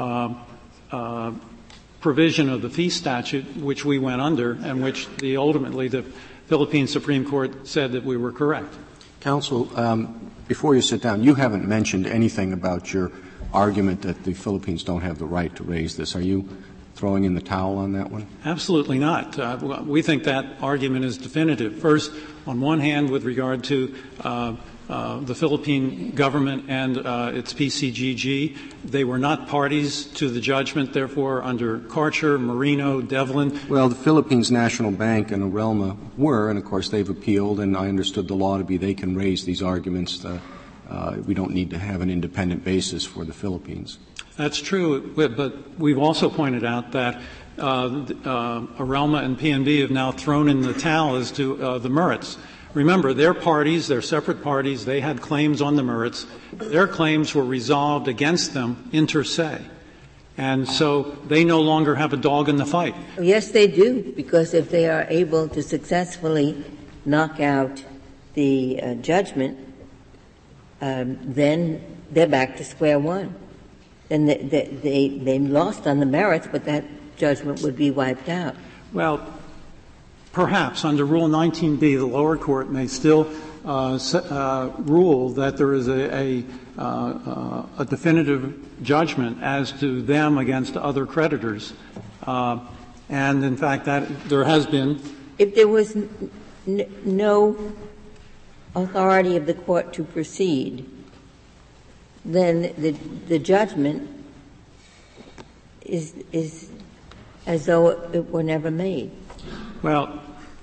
provision of the fee statute which we went under, and which ultimately the Philippine Supreme Court said that we were correct. Counsel, before you sit down, you haven't mentioned anything about your argument that the Philippines don't have the right to raise this. Are you throwing in the towel on that one? Absolutely not. We think that argument is definitive. First, on one hand, with regard to the Philippine government and its PCGG, they were not parties to the judgment, therefore, under Karcher, Marino, Devlin. Well, the Philippines National Bank and Orelma were, and of course they've appealed, and I understood the law to be they can raise these arguments. We don't need to have an independent basis for the Philippines. That's true, but we've also pointed out that Orelma and PNB have now thrown in the towel as to the merits. Remember, they're parties, they're separate parties, they had claims on the merits. Their claims were resolved against them inter se. And so they no longer have a dog in the fight. Yes, they do, because if they are able to successfully knock out the judgment, then they're back to square one. And they lost on the merits, but that judgment would be wiped out. Well, perhaps under Rule 19b, the lower court may still rule that there is a definitive judgment as to them against other creditors. And in fact, that there has been. If there was no authority of the court to proceed, then the judgment is as though it were never made. Well,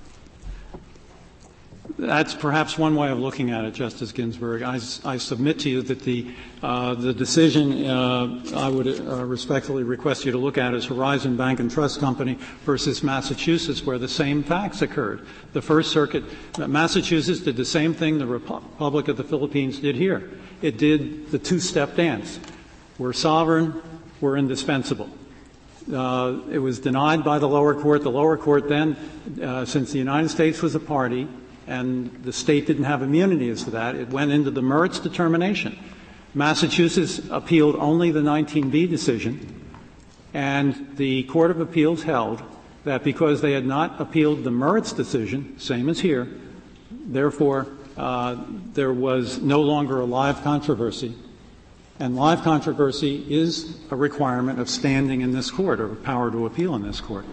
that's perhaps one way of looking at it, Justice Ginsburg. I submit to you that the decision I would respectfully request you to look at is Horizon Bank and Trust Company versus Massachusetts, where the same facts occurred. The First Circuit, Massachusetts did the same thing the Republic of the Philippines did here. It did the two-step dance. We're sovereign, we're indispensable. It was denied by the lower court. The lower court then, since the United States was a party and the state didn't have immunity as to that, it went into the merits determination. Massachusetts appealed only the 19B decision, and the Court of Appeals held that because they had not appealed the merits decision, same as here, therefore there was no longer a live controversy. And live controversy is a requirement of standing in this court, or power to appeal in this court.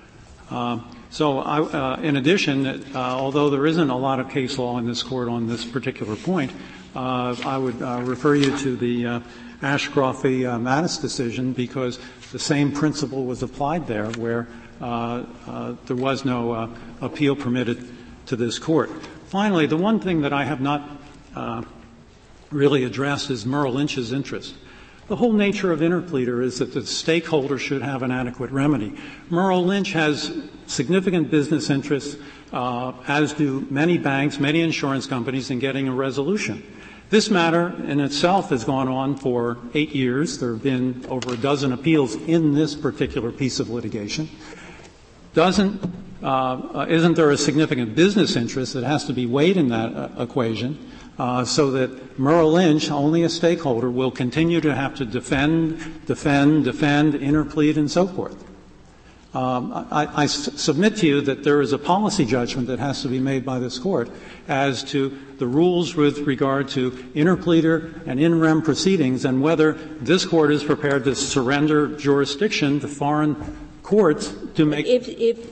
In addition, although there isn't a lot of case law in this court on this particular point, I would refer you to the Ashcroft v. Mattis decision, because the same principle was applied there, where there was no appeal permitted to this court. Finally, the one thing that I have not really addressed is Merrill Lynch's interest. The whole nature of interpleader is that the stakeholder should have an adequate remedy. Merrill Lynch has significant business interests, as do many banks, many insurance companies, in getting a resolution. This matter in itself has gone on for 8 years. There have been over a dozen appeals in this particular piece of litigation. Isn't there a significant business interest that has to be weighed in that equation? So that Merrill Lynch, only a stakeholder, will continue to have to defend, interplead, and so forth. I submit to you that there is a policy judgment that has to be made by this Court as to the rules with regard to interpleader and in rem proceedings, and whether this Court is prepared to surrender jurisdiction to foreign courts to make. If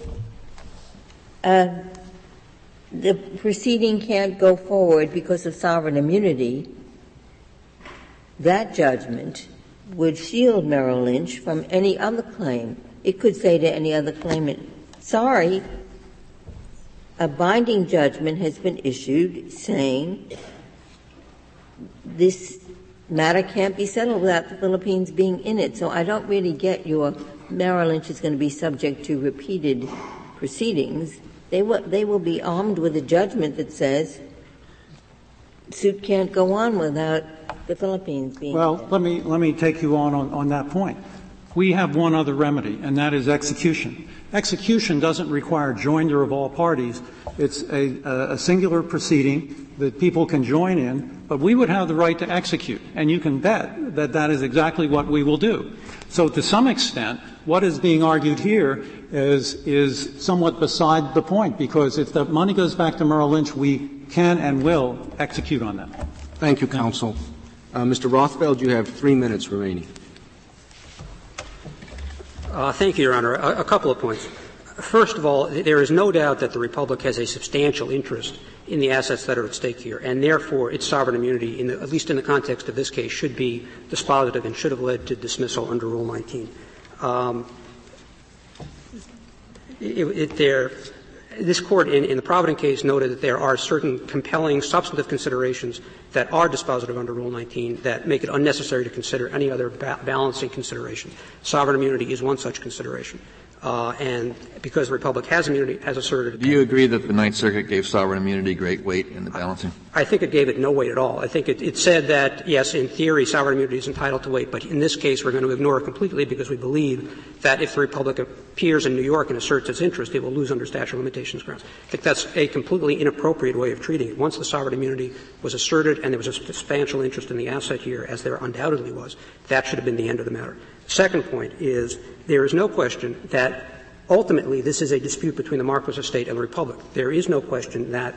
the proceeding can't go forward because of sovereign immunity, that judgment would shield Merrill Lynch from any other claim. It could say to any other claimant, sorry, a binding judgment has been issued saying this matter can't be settled without the Philippines being in it. So I don't really get your Merrill Lynch is going to be subject to repeated proceedings. They will be armed with a judgment that says suit can't go on without the Philippines being Well, there. let me take you on that point. We have one other remedy, and that is execution. Execution doesn't require joinder of all parties. It's a singular proceeding that people can join in, but we would have the right to execute, and you can bet that that is exactly what we will do. So to some extent, what is being argued here is somewhat beside the point, because if the money goes back to Merrill Lynch, we can and will execute on that. Thank you, counsel. Mr. Rothfeld, you have 3 minutes remaining. Thank you, Your Honor. A couple of points. First of all, there is no doubt that the Republic has a substantial interest in the assets that are at stake here, and therefore its sovereign immunity, at least in the context of this case, should be dispositive and should have led to dismissal under Rule 19. This Court in the Provident case noted that there are certain compelling substantive considerations that are dispositive under Rule 19 that make it unnecessary to consider any other balancing consideration. Sovereign immunity is one such consideration. And because the Republic has immunity, has asserted. Do you agree that the Ninth Circuit gave sovereign immunity great weight in the balancing? I think it gave it no weight at all. I think it said that, yes, in theory, sovereign immunity is entitled to weight, but in this case we're going to ignore it completely because we believe that if the Republic appears in New York and asserts its interest, it will lose under statute of limitations grounds. I think that's a completely inappropriate way of treating it. Once the sovereign immunity was asserted and there was a substantial interest in the asset here, as there undoubtedly was, that should have been the end of the matter. The second point is there is no question that ultimately this is a dispute between the Marquess estate and the Republic. There is no question that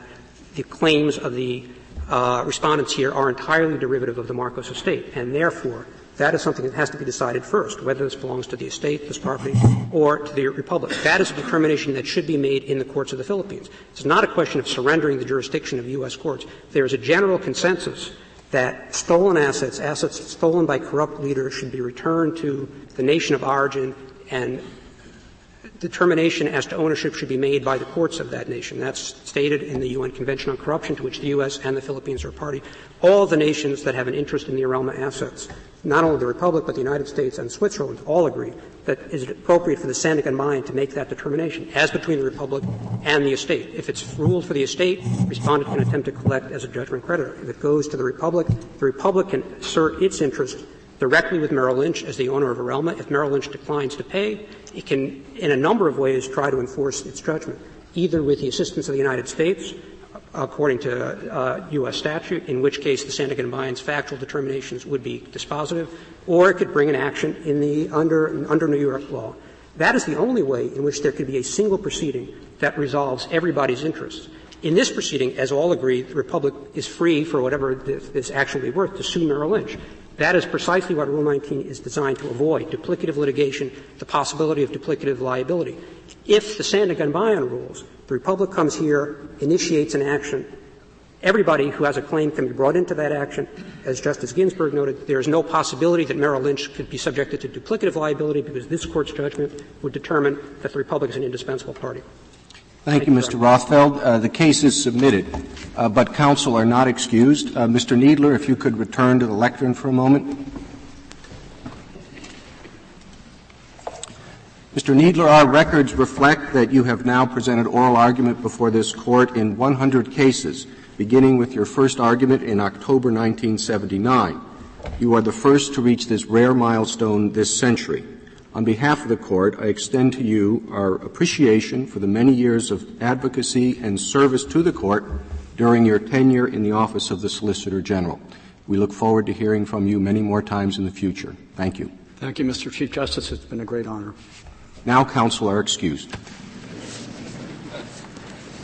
the claims of the respondents here are entirely derivative of the Marcos estate, and therefore that is something that has to be decided first, whether this belongs to the estate, this property, or to the republic. That is a determination that should be made in the courts of the Philippines. It's not a question of surrendering the jurisdiction of U.S. courts. There is a general consensus that stolen assets stolen by corrupt leaders should be returned to the nation of origin, and determination as to ownership should be made by the courts of that nation. That's stated in the UN Convention on Corruption, to which the U.S. and the Philippines are a party. All the nations that have an interest in the Arelma assets, not only the Republic but the United States and Switzerland, all agree that it is appropriate for the Sandiganbayan to make that determination, as between the Republic and the estate. If it's ruled for the estate, respondent can attempt to collect as a judgment creditor. If it goes to the Republic can assert its interest directly with Merrill Lynch as the owner of Arelma. If Merrill Lynch declines to pay, it can, in a number of ways, try to enforce its judgment, either with the assistance of the United States, according to U.S. statute, in which case the Sandiganbayan's factual determinations would be dispositive, or it could bring an action in the under New York law. That is the only way in which there could be a single proceeding that resolves everybody's interests. In this proceeding, as all agree, the Republic is free for whatever this action will be worth to sue Merrill Lynch. That is precisely what Rule 19 is designed to avoid, duplicative litigation, the possibility of duplicative liability. If the Sandiganbayan rules, the Republic comes here, initiates an action, everybody who has a claim can be brought into that action. As Justice Ginsburg noted, there is no possibility that Merrill Lynch could be subjected to duplicative liability because this Court's judgment would determine that the Republic is an indispensable party. Thank you, Mr. Rothfeld. The case is submitted, but counsel are not excused. Mr. Kneedler, if you could return to the lectern for a moment. Mr. Kneedler, our records reflect that you have now presented oral argument before this Court in 100 cases, beginning with your first argument in October 1979. You are the first to reach this rare milestone this century. On behalf of the Court, I extend to you our appreciation for the many years of advocacy and service to the Court during your tenure in the office of the Solicitor General. We look forward to hearing from you many more times in the future. Thank you. Thank you, Mr. Chief Justice. It's been a great honor. Now counsel are excused.